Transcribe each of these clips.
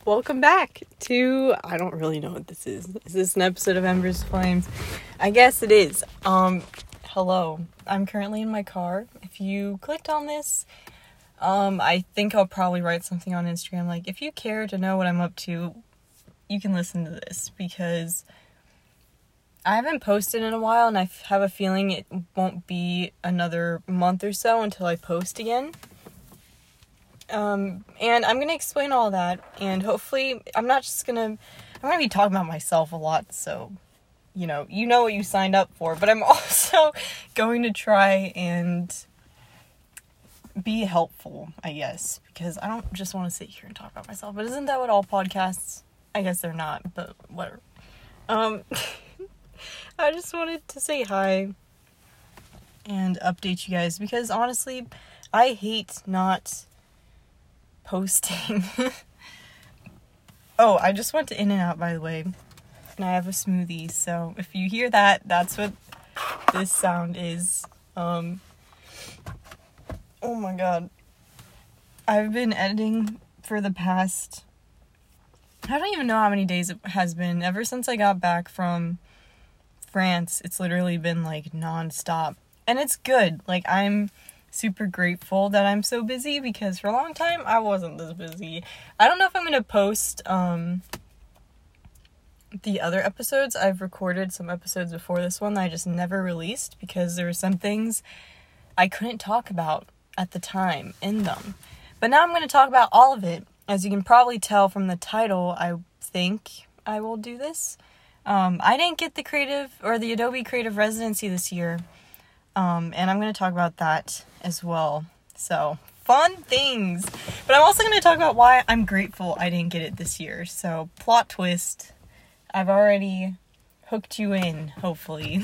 welcome back to, I don't really know what this is. Is this an episode of Embers Flames? I guess it is. Hello. I'm currently in my car. If you clicked on this, I think I'll probably write something on Instagram, like, if you care to know what I'm up to, you can listen to this, because I haven't posted in a while, and I have a feeling it won't be another month or so until I post again. And I'm going to explain all that, and hopefully, I'm going to be talking about myself a lot, so, you know what you signed up for, but I'm also going to try and be helpful, I guess, because I don't just want to sit here and talk about myself, but isn't that what all podcasts, I guess they're not, but whatever. I just wanted to say hi and update you guys, because honestly, I hate not posting. Oh, I just went to In-N-Out, by the way, and I have a smoothie, so if you hear that, that's what this sound is. Oh my god. I've been editing for the past, I don't even know how many days it has been. Ever since I got back from France, it's literally been like non-stop. And it's good. Like, I'm super grateful that I'm so busy, because for a long time I wasn't this busy. I don't know if I'm gonna post the other episodes. I've recorded some episodes before this one that I just never released because there were some things I couldn't talk about at the time in them. But now I'm going to talk about all of it. As you can probably tell from the title, I think I will do this. I didn't get the Adobe Creative Residency this year. And I'm going to talk about that as well. So, fun things. But I'm also going to talk about why I'm grateful I didn't get it this year. So, plot twist. I've already hooked you in, hopefully.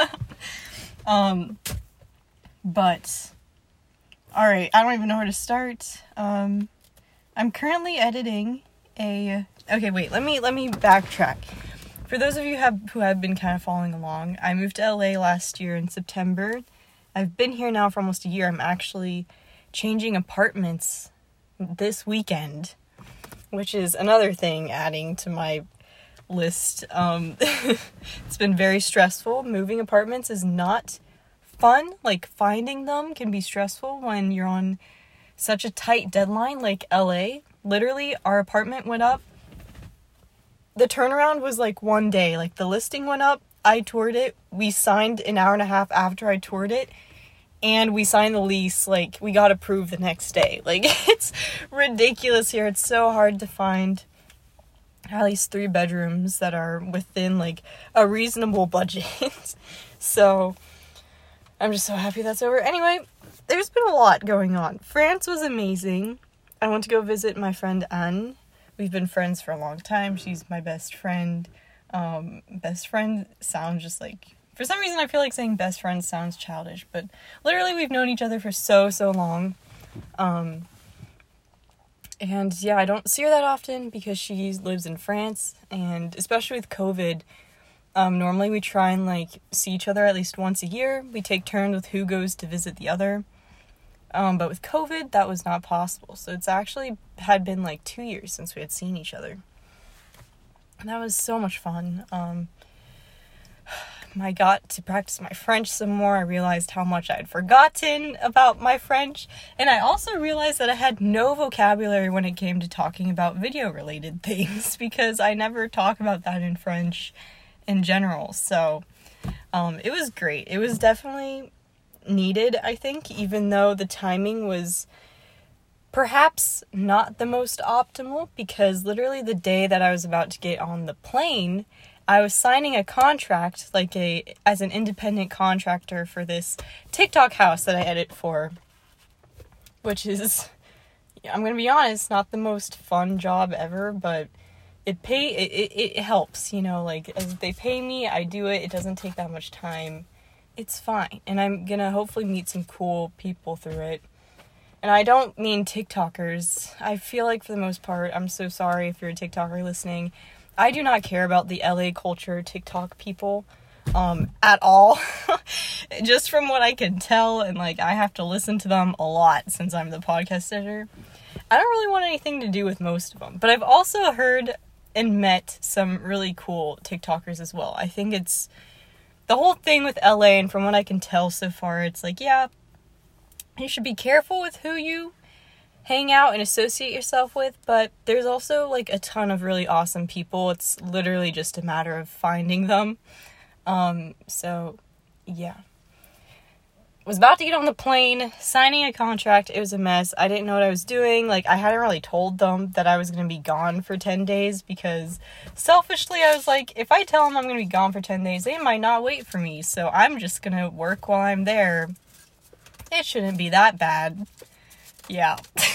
But, alright, I don't even know where to start. I'm currently editing okay, wait, let me backtrack. For those of you who have been kind of following along, I moved to LA last year in September. I've been here now for almost a year. I'm actually changing apartments this weekend, which is another thing adding to my list. It's been very stressful. Moving apartments is not fun. Like, finding them can be stressful when you're on such a tight deadline like LA. Literally, our apartment went up. The turnaround was like one day. Like, the listing went up, I toured it, we signed an hour and a half after I toured it, and we signed the lease, like, we got approved the next day. Like, it's ridiculous here. It's so hard to find at least 3 bedrooms that are within, like, a reasonable budget. So, I'm just so happy that's over. Anyway, there's been a lot going on. France was amazing. I went to go visit my friend Anne. We've been friends for a long time. She's my best friend. Best friend sounds just like, for some reason I feel like saying best friend sounds childish, but literally we've known each other for so long. And yeah, I don't see her that often because she lives in France, and especially with COVID, normally we try and like see each other at least once a year. We take turns with who goes to visit the other. But with COVID, that was not possible. So it's actually had been like 2 years since we had seen each other. And that was so much fun. I got to practice my French some more. I realized how much I had forgotten about my French. And I also realized that I had no vocabulary when it came to talking about video-related things, because I never talk about that in French in general. So, it was great. It was definitely needed, I think, even though the timing was perhaps not the most optimal, because literally the day that I was about to get on the plane, I was signing a contract, like as an independent contractor for this TikTok house that I edit for, which is, I'm gonna be honest, not the most fun job ever, but it helps, like, as they pay me, I do it, it doesn't take that much time. It's fine, and I'm gonna hopefully meet some cool people through it. And I don't mean TikTokers. I feel like for the most part, I'm so sorry if you're a TikToker listening, I do not care about the LA culture TikTok people at all. Just from what I can tell, and like, I have to listen to them a lot since I'm the podcast editor. I don't really want anything to do with most of them. But I've also heard and met some really cool TikTokers as well. I think it's the whole thing with LA, and from what I can tell so far, it's like, yeah, you should be careful with who you hang out and associate yourself with, but there's also like a ton of really awesome people. It's literally just a matter of finding them. So yeah. Was about to get on the plane, signing a contract. It was a mess. I didn't know what I was doing. Like, I hadn't really told them that I was going to be gone for 10 days because selfishly I was like, if I tell them I'm going to be gone for 10 days, they might not wait for me. So I'm just going to work while I'm there. It shouldn't be that bad. Yeah.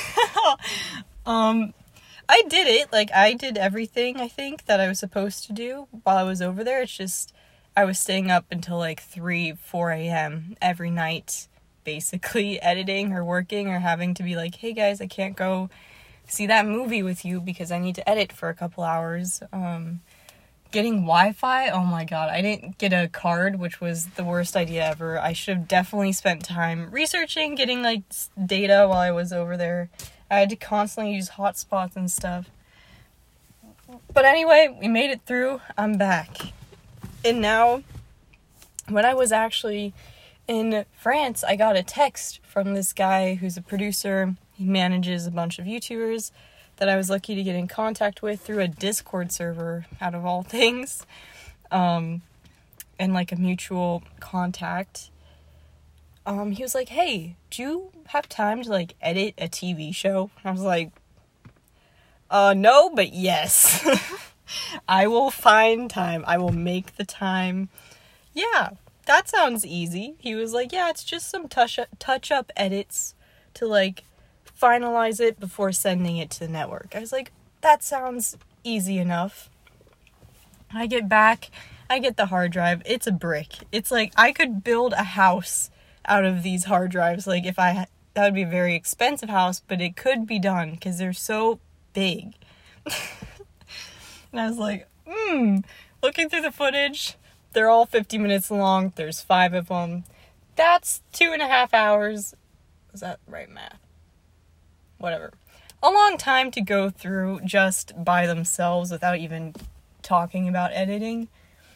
I did it. Like, I did everything, I think, that I was supposed to do while I was over there. It's just I was staying up until like 4 a.m. every night, basically editing or working or having to be like, hey guys, I can't go see that movie with you because I need to edit for a couple hours. Getting Wi-Fi, oh my god, I didn't get a card, which was the worst idea ever. I should have definitely spent time researching, getting like data while I was over there. I had to constantly use hotspots and stuff. But anyway, we made it through. I'm back. And now, when I was actually in France, I got a text from this guy who's a producer. He manages a bunch of YouTubers that I was lucky to get in contact with through a Discord server, out of all things. And like a mutual contact. He was like, hey, do you have time to like edit a TV show? I was like, no, but yes. I will find time. I will make the time. Yeah, that sounds easy. He was like, yeah, it's just some touch-up edits to, like, finalize it before sending it to the network. I was like, that sounds easy enough. I get back. I get the hard drive. It's a brick. It's like, I could build a house out of these hard drives. Like, that would be a very expensive house, but it could be done because they're so big. And I was like, looking through the footage, they're all 50 minutes long. There's 5 of them. That's 2.5 hours. Is that right math? Whatever. A long time to go through just by themselves without even talking about editing.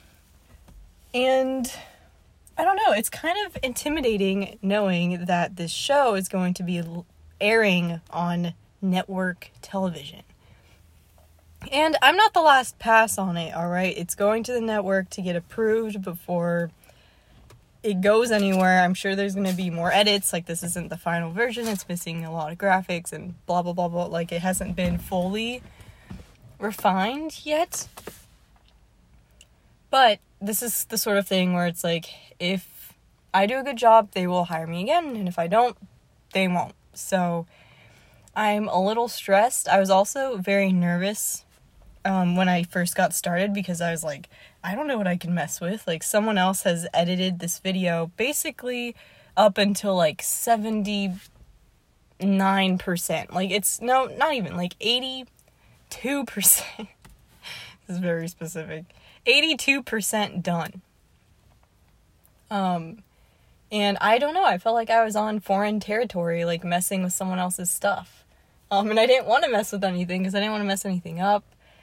And I don't know, it's kind of intimidating knowing that this show is going to be airing on network television. And I'm not the last pass on it, alright? It's going to the network to get approved before it goes anywhere. I'm sure there's going to be more edits, like this isn't the final version, it's missing a lot of graphics and blah blah blah blah, like it hasn't been fully refined yet. But this is the sort of thing where it's like, if I do a good job, they will hire me again, and if I don't, they won't. So I'm a little stressed. I was also very nervous when I first got started because I was like, I don't know what I can mess with. Like, someone else has edited this video basically up until like 79%. Like, it's not even like 82%. This is very specific. 82% done. And I don't know, I felt like I was on foreign territory, like messing with someone else's stuff. And I didn't want to mess with anything because I didn't want to mess anything up.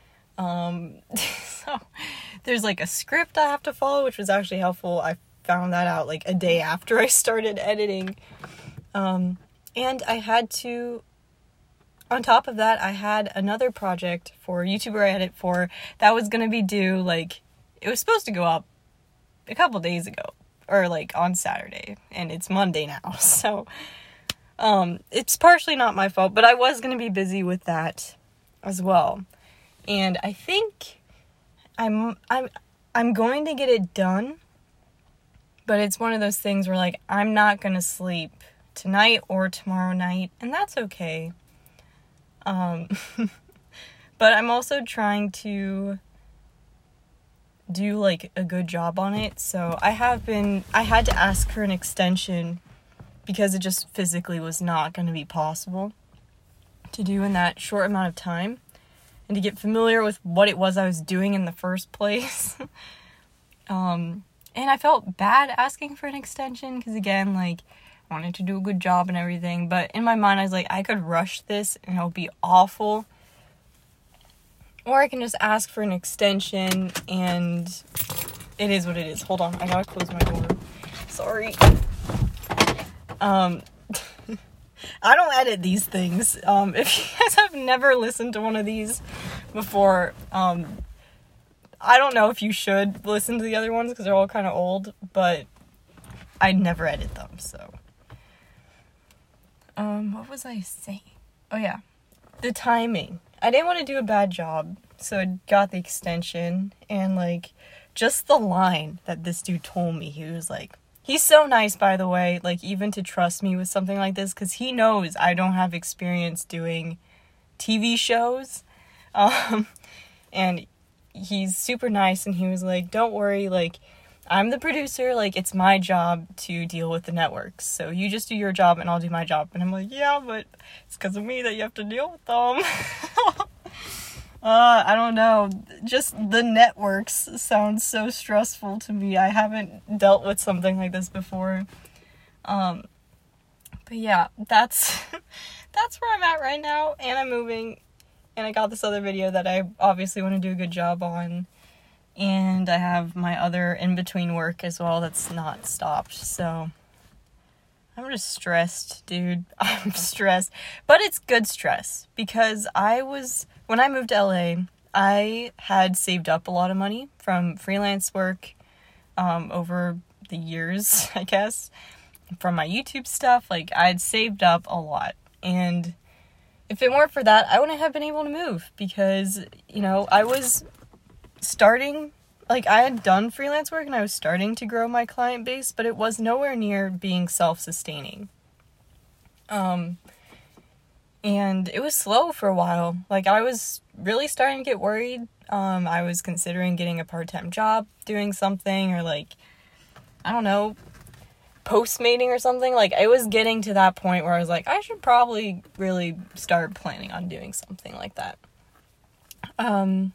So there's like a script I have to follow, which was actually helpful. I found that out like a day after I started editing. And I had to, on top of that, I had another project for a YouTuber I edit for that was going to be due, like, it was supposed to go up a couple days ago, or like on Saturday, and it's Monday now. So, it's partially not my fault, but I was going to be busy with that as well. And I think I'm going to get it done, but it's one of those things where, like, I'm not going to sleep tonight or tomorrow night, and that's okay. But I'm also trying to do, like, a good job on it, so I had to ask for an extension because it just physically was not going to be possible to do in that short amount of time. And to get familiar with what it was I was doing in the first place. And I felt bad asking for an extension, because again, like, wanted to do a good job and everything, but in my mind I was like, I could rush this and it'll be awful, or I can just ask for an extension, and it is what it is. Hold on, I gotta close my door. Sorry. I don't edit these things. If you guys have never listened to one of these before, I don't know if you should listen to the other ones because they're all kind of old, but I never edit them, so. What was I saying? Oh yeah, the timing. I didn't want to do a bad job, so I got the extension, and like, just the line that this dude told me, he was like, he's so nice, by the way, like, even to trust me with something like this, because he knows I don't have experience doing TV shows, and he's super nice, and he was like, don't worry, like, I'm the producer, like, it's my job to deal with the networks, so you just do your job, and I'll do my job. And I'm like, yeah, but it's because of me that you have to deal with them. I don't know, just the networks sounds so stressful to me. I haven't dealt with something like this before. But yeah, that's where I'm at right now, and I'm moving, and I got this other video that I obviously want to do a good job on, and I have my other in-between work as well that's not stopped, so I'm just stressed, dude. I'm stressed, but it's good stress, because when I moved to LA, I had saved up a lot of money from freelance work over the years, I guess, from my YouTube stuff. Like, I'd saved up a lot, and if it weren't for that, I wouldn't have been able to move, because, you know, I was starting, like, I had done freelance work, and I was starting to grow my client base, but it was nowhere near being self-sustaining. And it was slow for a while. Like, I was really starting to get worried. I was considering getting a part-time job, doing something, or like, I don't know, Postmating or something. Like, it was getting to that point where I was like, I should probably really start planning on doing something like that. And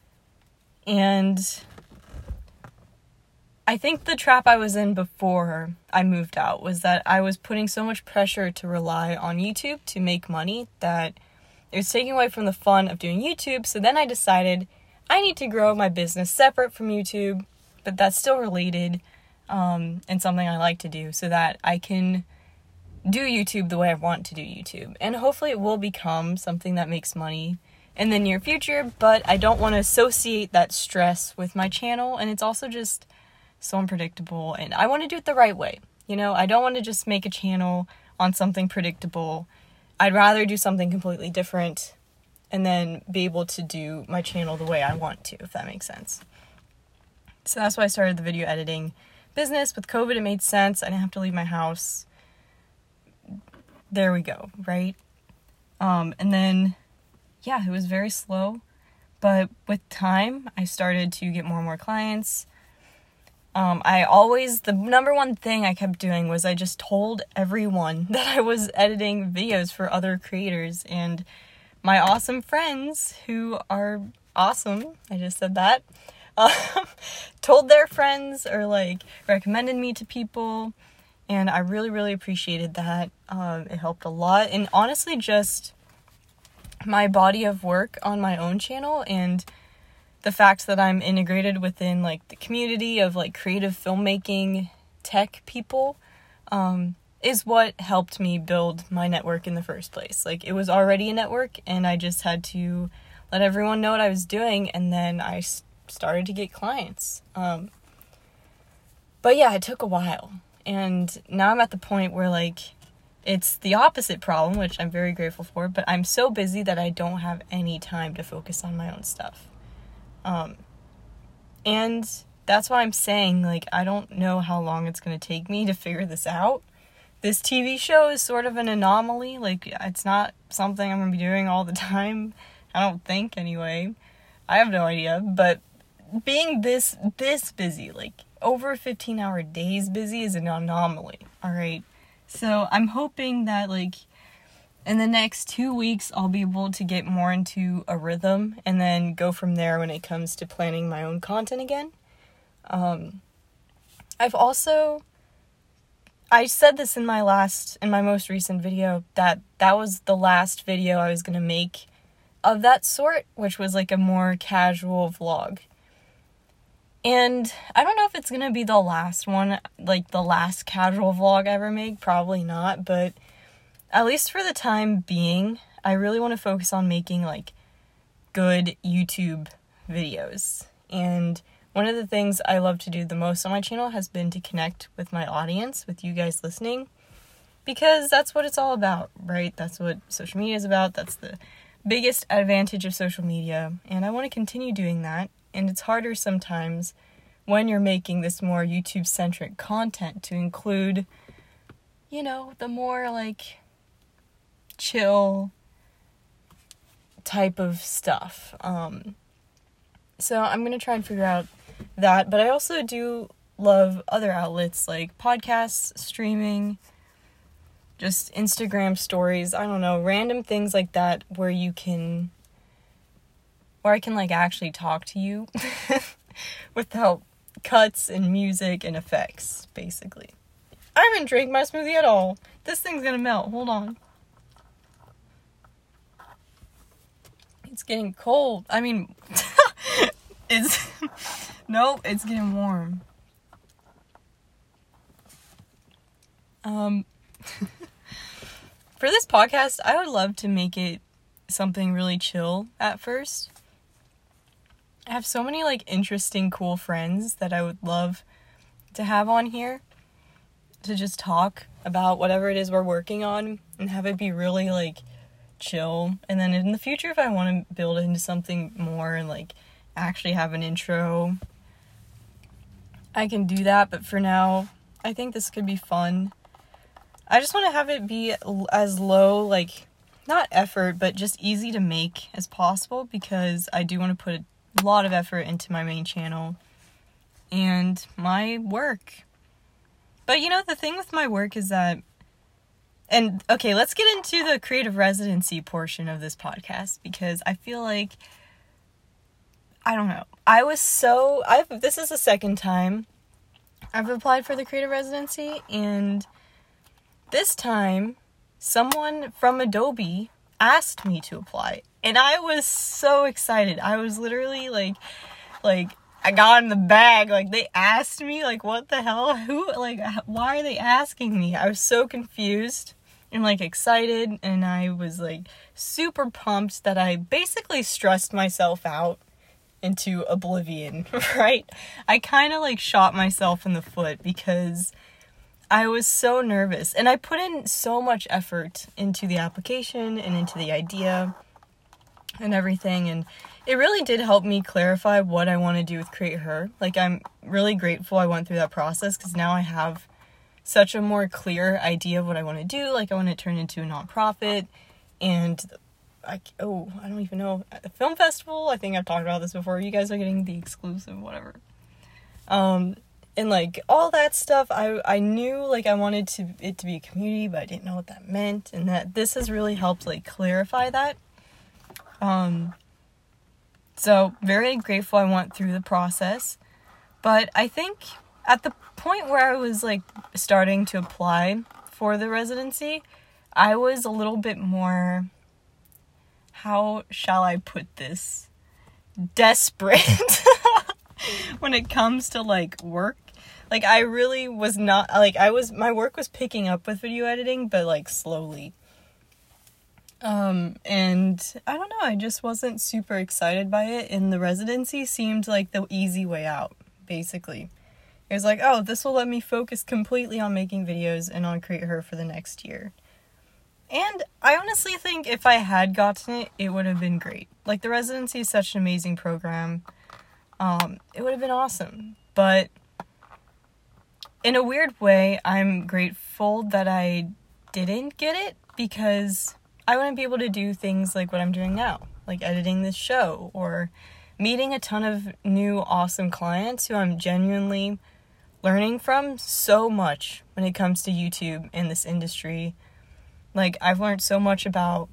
I think the trap I was in before I moved out was that I was putting so much pressure to rely on YouTube to make money that it was taking away from the fun of doing YouTube. So then I decided I need to grow my business separate from YouTube, but that's still related, and something I like to do, so that I can do YouTube the way I want to do YouTube. And hopefully it will become something that makes money in the near future, but I don't want to associate that stress with my channel, and it's also just so unpredictable, and I want to do it the right way. You know, I don't want to just make a channel on something predictable. I'd rather do something completely different and then be able to do my channel the way I want to, if that makes sense. So that's why I started the video editing business. With COVID, it made sense. I didn't have to leave my house. There we go, right? And then, yeah, it was very slow, but with time, I started to get more and more clients. The number one thing I kept doing was I just told everyone that I was editing videos for other creators, and my awesome friends, who are awesome, I just said that, told their friends, or like recommended me to people, and I really, really appreciated that. It helped a lot, and honestly, just my body of work on my own channel, and the fact that I'm integrated within, like, the community of, like, creative filmmaking tech people, is what helped me build my network in the first place. Like, it was already a network, and I just had to let everyone know what I was doing, and then I started to get clients. But yeah, it took a while, and now I'm at the point where, like, it's the opposite problem, which I'm very grateful for, but I'm so busy that I don't have any time to focus on my own stuff. And that's why I'm saying, like, I don't know how long it's going to take me to figure this out. This TV show is sort of an anomaly. Like, it's not something I'm going to be doing all the time. I don't think, anyway. I have no idea. But being this busy, like, over 15-hour days busy, is an anomaly. Alright? So, I'm hoping that, like, in the next 2 weeks, I'll be able to get more into a rhythm, and then go from there when it comes to planning my own content again. I said this in my most recent video, that was the last video I was going to make of that sort, which was like a more casual vlog. And I don't know if it's going to be the last one, like the last casual vlog I ever make, probably not, but at least for the time being, I really want to focus on making like good YouTube videos. And one of the things I love to do the most on my channel has been to connect with my audience, with you guys listening, because that's what it's all about, right? That's what social media is about. That's the biggest advantage of social media, and I want to continue doing that. And it's harder sometimes when you're making this more YouTube-centric content to include, you know, the more like chill type of stuff. So I'm going to try and figure out that, but I also do love other outlets like podcasts, streaming, just Instagram stories, I don't know, random things like that where I can like actually talk to you without cuts and music and effects, basically. I haven't drank my smoothie at all. This thing's gonna melt. Hold on. It's getting cold. I mean, nope, it's getting warm. For this podcast, I would love to make it something really chill at first. I have so many like interesting, cool friends that I would love to have on here to just talk about whatever it is we're working on and have it be really like chill. And then in the future, if I want to build into something more and like actually have an intro, I can do that. But for now, I think this could be fun. I just want to have it be as low, like, not effort, but just easy to make as possible, because I do want to put a lot of effort into my main channel and my work. But you know, the thing with my work is that, and okay, let's get into the creative residency portion of this podcast, because I feel like, I don't know, this is the second time I've applied for the creative residency, and this time someone from Adobe asked me to apply, and I was so excited. I was literally like I got in the bag. Like, they asked me, like, what the hell? Who, like, why are they asking me? I was so confused and like excited, and I was like super pumped that I basically stressed myself out into oblivion, right? I kind of like shot myself in the foot because I was so nervous, and I put in so much effort into the application and into the idea and everything, and it really did help me clarify what I want to do with Create Her. Like, I'm really grateful I went through that process, because now I have such a more clear idea of what I want to do. Like, I want to turn into a nonprofit, and I don't even know, at the film festival, I think I've talked about this before, you guys are getting the exclusive, whatever. And like all that stuff, I knew like I wanted it to be a community, but I didn't know what that meant, and that this has really helped like clarify that. So very grateful I went through the process, but I think at the point where I was like starting to apply for the residency, I was a little bit more, how shall I put this, desperate when it comes to like work. Like, I really was not, like, my work was picking up with video editing, but like slowly. And I don't know, I just wasn't super excited by it, and the residency seemed like the easy way out, basically. It was like, oh, this will let me focus completely on making videos and on Create Her for the next year. And I honestly think if I had gotten it, it would have been great. Like, the residency is such an amazing program. It would have been awesome. But in a weird way, I'm grateful that I didn't get it, because I wouldn't be able to do things like what I'm doing now, like editing this show, or meeting a ton of new awesome clients who I'm genuinely learning from so much when it comes to YouTube and this industry. Like, I've learned so much about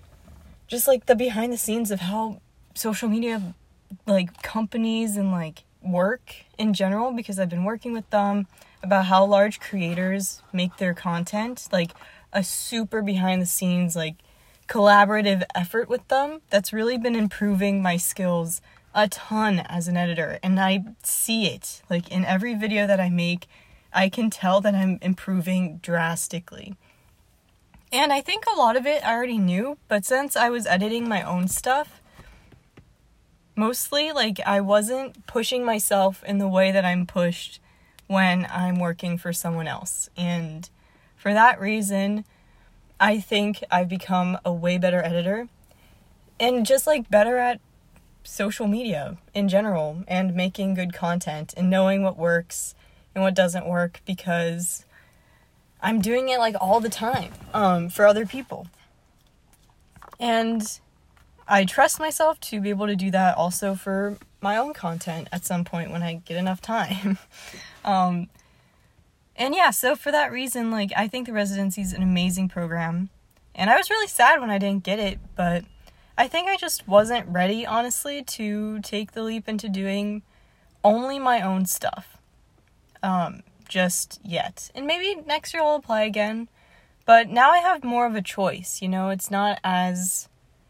just like the behind the scenes of how social media, like, companies and like work in general, because I've been working with them, about how large creators make their content, like a super behind the scenes, like collaborative effort with them that's really been improving my skills a ton as an editor. And I see it, like in every video that I make, I can tell that I'm improving drastically. And I think a lot of it I already knew, but since I was editing my own stuff, mostly, like, I wasn't pushing myself in the way that I'm pushed when I'm working for someone else. And for that reason, I think I've become a way better editor and just, like, better at social media in general and making good content and knowing what works and what doesn't work, because I'm doing it, like, all the time for other people. And I trust myself to be able to do that also for my own content at some point when I get enough time. And yeah, so for that reason, like, I think the residency is an amazing program. And I was really sad when I didn't get it, but I think I just wasn't ready, honestly, to take the leap into doing only my own stuff. Just yet. And maybe next year I'll apply again. But now I have more of a choice, you know? It's not as,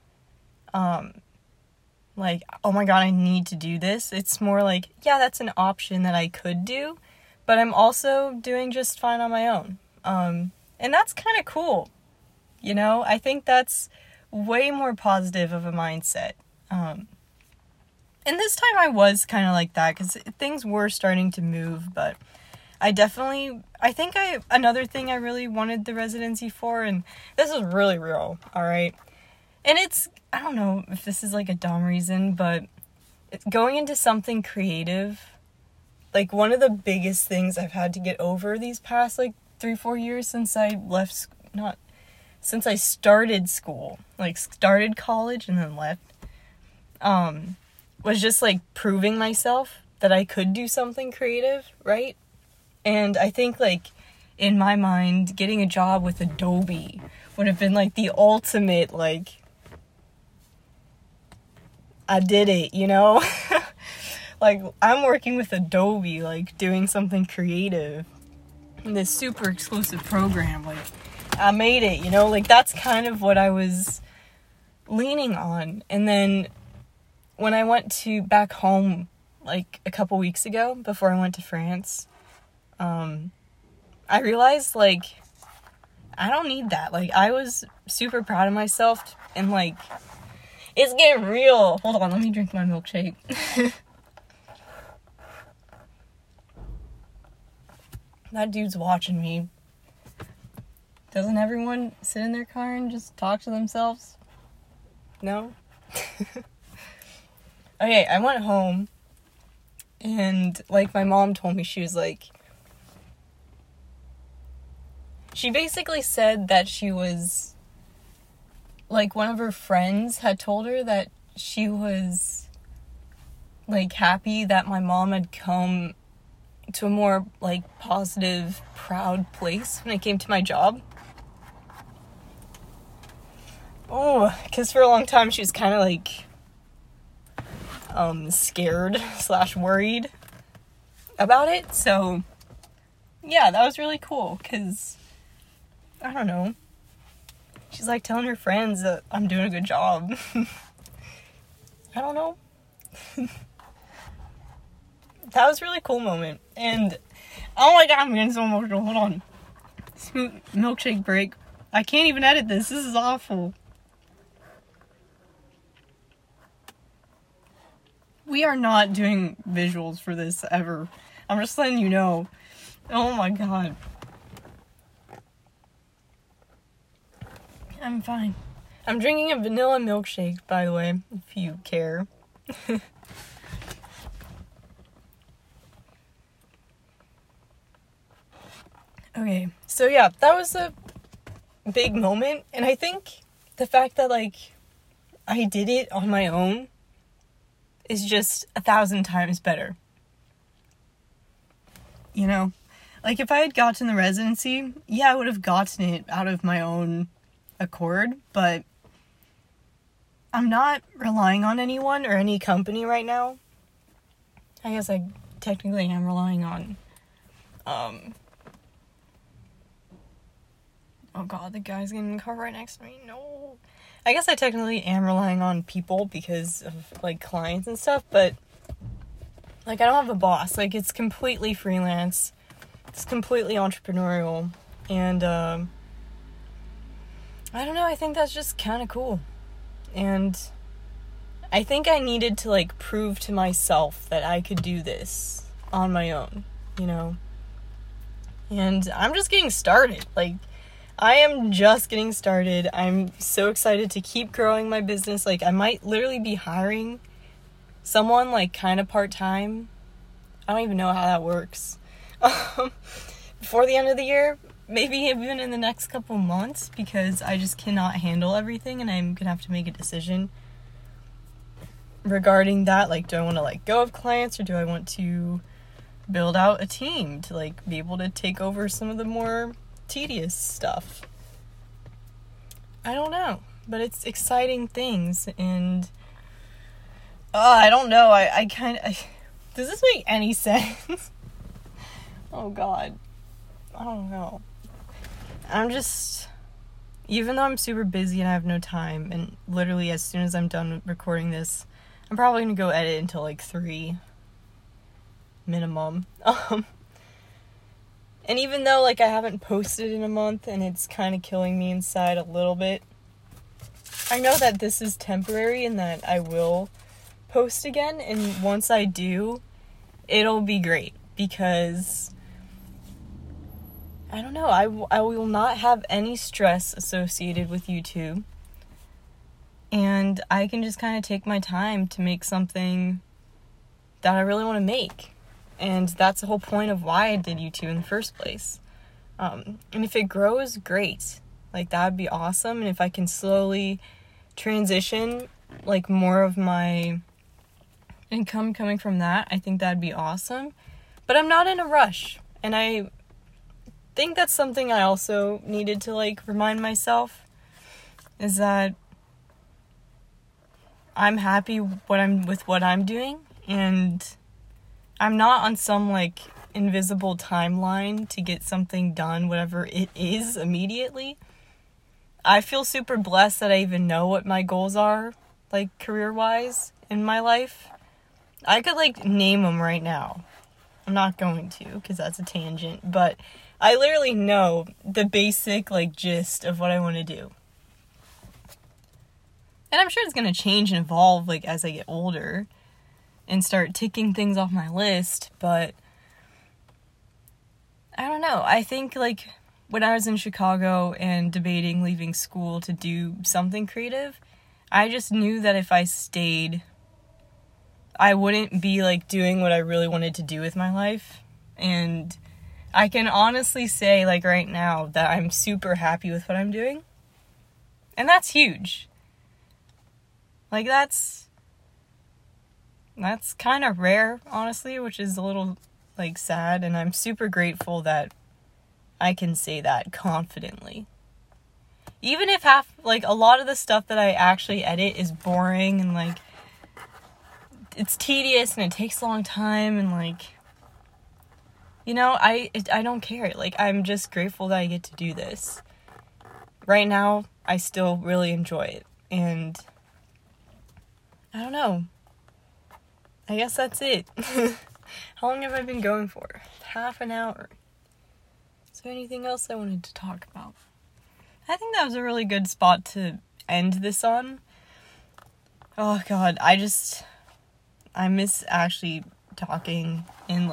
like, oh my god, I need to do this. It's more like, yeah, that's an option that I could do, but I'm also doing just fine on my own. And that's kind of cool, you know? I think that's way more positive of a mindset. And this time I was kind of like that, because things were starting to move, but another thing I really wanted the residency for, and this is really real, alright? And I don't know if this is like a dumb reason, but going into something creative, like, one of the biggest things I've had to get over these past, like, 3-4 years since I since I started school, like, started college and then left, was just, like, proving myself that I could do something creative, right? And I think, like, in my mind, getting a job with Adobe would have been, like, the ultimate, like, I did it, you know? Like, I'm working with Adobe, like, doing something creative in this super exclusive program. Like, I made it, you know? Like, that's kind of what I was leaning on. And then when I went back home, like, a couple weeks ago, before I went to France, I realized, like, I don't need that. Like, I was super proud of myself, and, like, it's getting real. Hold on, let me drink my milkshake. That dude's watching me. Doesn't everyone sit in their car and just talk to themselves? No? Okay, I went home, and, like, my mom told me, she was like, she basically said that she was, like, one of her friends had told her that she was, like, happy that my mom had come to a more, like, positive, proud place when it came to my job. Oh, because for a long time she was kind of, like, scared / worried about it. So, yeah, that was really cool, because, I don't know, she's, like, telling her friends that I'm doing a good job. I don't know. That was a really cool moment. And, oh my god, I'm getting so emotional. Hold on. Milkshake break. I can't even edit this. This is awful. We are not doing visuals for this ever. I'm just letting you know. Oh my god. I'm fine. I'm drinking a vanilla milkshake, by the way, if you care. Okay, so yeah, that was a big moment, and I think the fact that, like, I did it on my own is just 1,000 times better. You know? Like, if I had gotten the residency, yeah, I would have gotten it out of my own accord, but I'm not relying on anyone or any company right now. I guess I technically am relying on, oh god, the guy's getting in the car right next to me. No. I guess I technically am relying on people because of, like, clients and stuff, but, like, I don't have a boss. Like, it's completely freelance. It's completely entrepreneurial. And, I don't know, I think that's just kind of cool. And I think I needed to, like, prove to myself that I could do this on my own, you know? And I'm just getting started. Like, I am just getting started. I'm so excited to keep growing my business. Like, I might literally be hiring someone, like, kind of part-time. I don't even know how that works. Before the end of the year, maybe even in the next couple months, because I just cannot handle everything, and I'm gonna have to make a decision regarding that. Like, do I want to let go of clients, or do I want to build out a team to, like, be able to take over some of the more tedious stuff? I don't know, but it's exciting things, and I don't know, I kind of, does this make any sense? Oh god, I don't know. I'm just, even though I'm super busy and I have no time, and literally as soon as I'm done recording this, I'm probably gonna go edit until like 3 minimum. And even though, like, I haven't posted in a month and it's kind of killing me inside a little bit, I know that this is temporary and that I will post again, and once I do, it'll be great, because I don't know, I will not have any stress associated with YouTube, and I can just kind of take my time to make something that I really want to make. And that's the whole point of why I did YouTube in the first place. And if it grows, great. Like, that would be awesome. And if I can slowly transition, like, more of my income coming from that, I think that'd be awesome. But I'm not in a rush. And I think that's something I also needed to, like, remind myself, is that I'm happy with what I'm doing, and I'm not on some, like, invisible timeline to get something done, whatever it is, immediately. I feel super blessed that I even know what my goals are, like, career-wise, in my life. I could, like, name them right now. I'm not going to, because that's a tangent, but I literally know the basic, like, gist of what I want to do. And I'm sure it's going to change and evolve, like, as I get older and start ticking things off my list, but I don't know. I think, like, when I was in Chicago and debating leaving school to do something creative, I just knew that if I stayed, I wouldn't be, like, doing what I really wanted to do with my life. And I can honestly say, like, right now, that I'm super happy with what I'm doing. And that's huge. Like, that's kind of rare, honestly, which is a little, like, sad, and I'm super grateful that I can say that confidently. Even if a lot of the stuff that I actually edit is boring, and, like, it's tedious, and it takes a long time, and, like, you know, I don't care. Like, I'm just grateful that I get to do this. Right now, I still really enjoy it, and I don't know. I guess that's it. How long have I been going for? Half an hour. Is there anything else I wanted to talk about? I think that was a really good spot to end this on. Oh god, I miss actually talking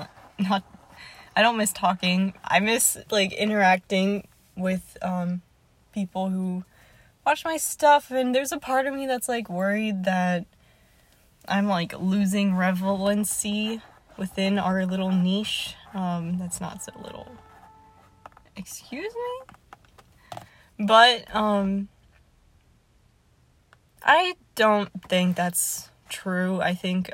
I don't miss talking. I miss, like, interacting with people who watch my stuff, and there's a part of me that's, like, worried that I'm, like, losing relevancy within our little niche. That's not so little. Excuse me? But, I don't think that's true. I think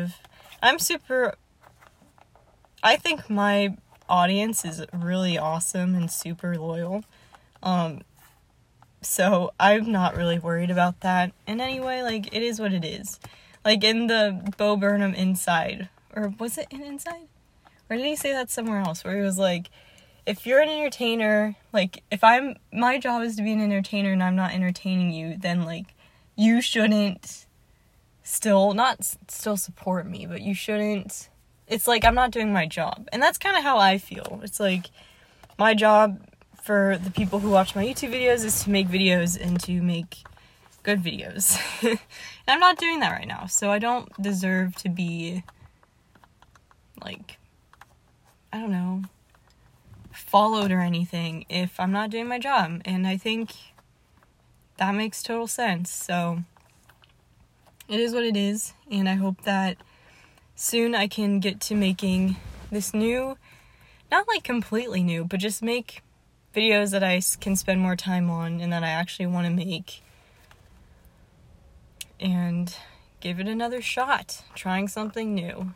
I think my audience is really awesome and super loyal. So I'm not really worried about that. And anyway, like, it is what it is. Like, in the Bo Burnham Inside Or was it in Inside? Or did he say that somewhere else? Where he was like, if you're an entertainer, like, if my job is to be an entertainer and I'm not entertaining you, then, like, you shouldn't not still support me, but you shouldn't, it's like, I'm not doing my job. And that's kind of how I feel. It's like, my job for the people who watch my YouTube videos is to make videos and to make good videos. And I'm not doing that right now, so I don't deserve to be, like, I don't know, followed or anything if I'm not doing my job. And I think that makes total sense. So it is what it is, and I hope that soon I can get to making this new, not like completely new, but just make videos that I can spend more time on and that I actually want to make, and give it another shot, trying something new.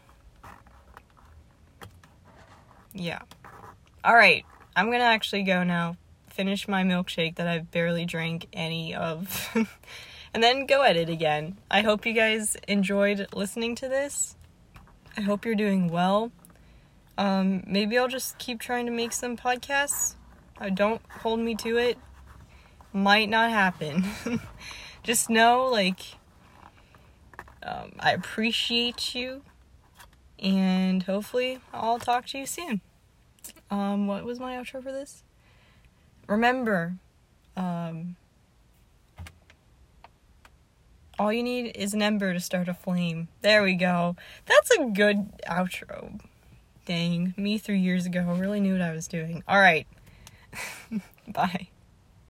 Yeah. Alright, I'm gonna actually go now, finish my milkshake that I barely drank any of, and then go edit again. I hope you guys enjoyed listening to this. I hope you're doing well. Maybe I'll just keep trying to make some podcasts. Don't hold me to it. Might not happen. Just know, like, I appreciate you, and hopefully I'll talk to you soon. What was my outro for this? Remember, all you need is an ember to start a flame. There we go. That's a good outro. Dang, me 3 years ago really knew what I was doing. Alright. Bye.